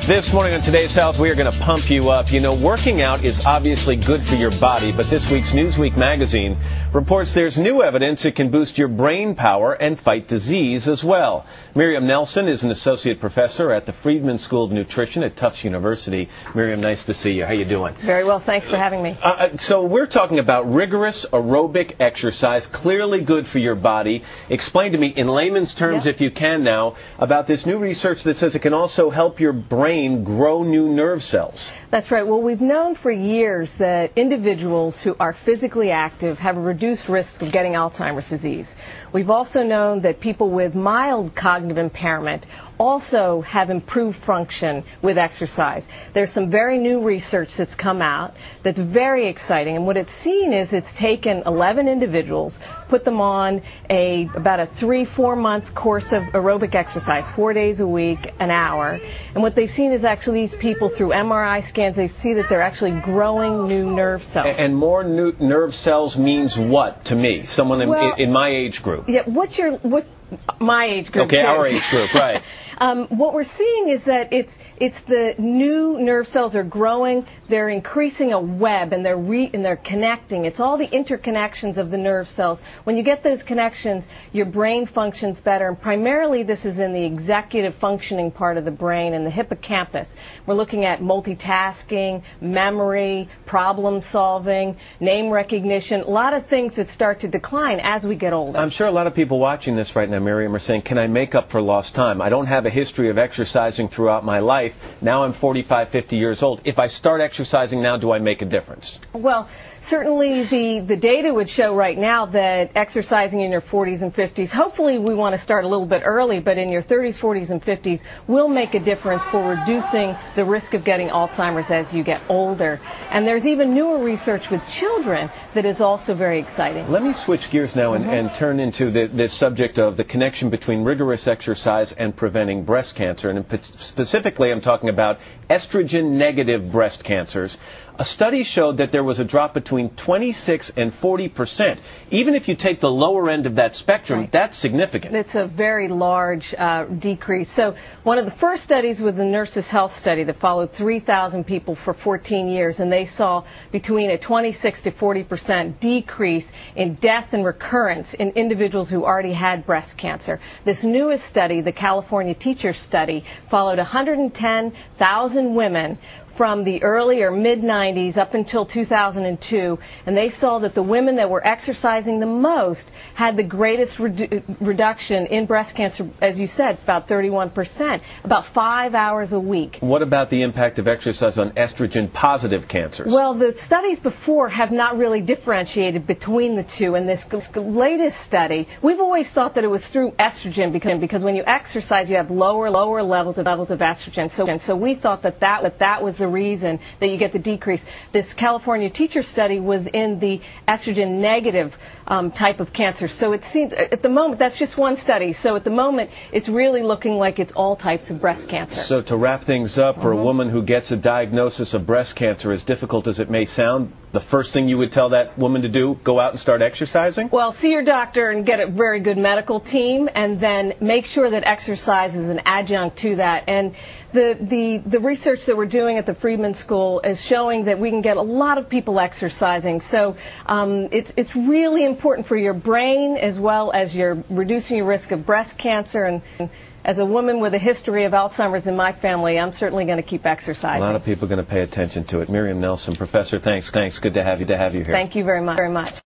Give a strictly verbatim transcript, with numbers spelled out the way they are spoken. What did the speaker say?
This morning on Today's Health, we are going to pump you up. You know, working out is obviously good for your body, but this week's Newsweek magazine reports there's new evidence it can boost your brain power and fight disease as well. Miriam Nelson is an associate professor at the Friedman School of Nutrition at Tufts University. Miriam, nice to see you. How you doing? Very well. Thanks for having me. Uh, so we're talking about rigorous aerobic exercise, clearly good for your body. Explain to me in layman's terms, Yep. if you can now, about this new research that says it can also help your brain grow new nerve cells. That's right. Well, we've known for years that individuals who are physically active have a reduced risk of getting Alzheimer's disease. We've also known that people with mild cognitive impairment also have improved function with exercise. There's some very new research that's come out that's very exciting, and what it's seen is it's taken eleven individuals, put them on a about a three, four month course of aerobic exercise, four days a week, an hour, and what they've seen is actually these people through M R I scans, they see that they're actually growing new nerve cells. And more new nerve cells means what to me? Someone in, well, in my age group. Yeah, what's your what? My age group. Okay, yes. our age group, right. um, what we're seeing is that it's it's the new nerve cells are growing. They're increasing a web, and they're re, and they're connecting. It's all the interconnections of the nerve cells. When you get those connections, your brain functions better. And primarily, this is in the executive functioning part of the brain and the hippocampus. We're looking at multitasking, memory, problem solving, name recognition, a lot of things that start to decline as we get older. I'm sure a lot of people watching this right now, Miriam, are saying, can I make up for lost time? I don't have a history of exercising throughout my life. Now I'm forty-five, fifty years old. If I start exercising now, do I make a difference? Well, certainly the, the data would show right now that exercising in your forties and fifties, hopefully we want to start a little bit early, but in your thirties, forties, and fifties will make a difference for reducing the risk of getting Alzheimer's as you get older. And there's even newer research with children that is also very exciting. Let me switch gears now and, Mm-hmm. and turn into the, this subject of the connection between rigorous exercise and preventing breast cancer. And in, specifically, I'm talking about estrogen-negative breast cancers. A study showed that there was a drop between twenty-six and forty percent. Even if you take the lower end of that spectrum, Right. that's significant. It's a very large uh, decrease. So one of the first studies was the Nurses Health study that followed three thousand people for fourteen years, and they saw between a twenty-six to forty percent decrease in death and recurrence in individuals who already had breast cancer. This newest study, the California Teachers Study, followed one hundred ten thousand women from the early or mid nineties up until two thousand two, and they saw that the women that were exercising the most had the greatest redu- reduction in breast cancer, as you said, about thirty-one percent, about five hours a week. What about the impact of exercise on estrogen-positive cancers? Well, the studies before have not really differentiated between the two. In this latest study, we've always thought that it was through estrogen because, because when you exercise, you have lower, lower levels of, levels of estrogen. So, and so we thought that that, that that was the the reason that you get the decrease. This California teacher study was in the estrogen negative um, type of cancer. So it seems, at the moment, that's just one study. So at the moment, it's really looking like it's all types of breast cancer. So to wrap things up, for Mm-hmm. a woman who gets a diagnosis of breast cancer, as difficult as it may sound, the first thing you would tell that woman to do, go out and start exercising? Well, see your doctor and get a very good medical team, and then make sure that exercise is an adjunct to that. And the, the, the research that we're doing at the Friedman School is showing that we can get a lot of people exercising. So um, it's, it's really important for your brain as well as your reducing your risk of breast cancer. And as a woman with a history of Alzheimer's in my family, I'm certainly going to keep exercising. A lot of people are going to pay attention to it. Miriam Nelson, Professor, thanks. Thanks. Good to have you to have you here. Thank you very much. Very much.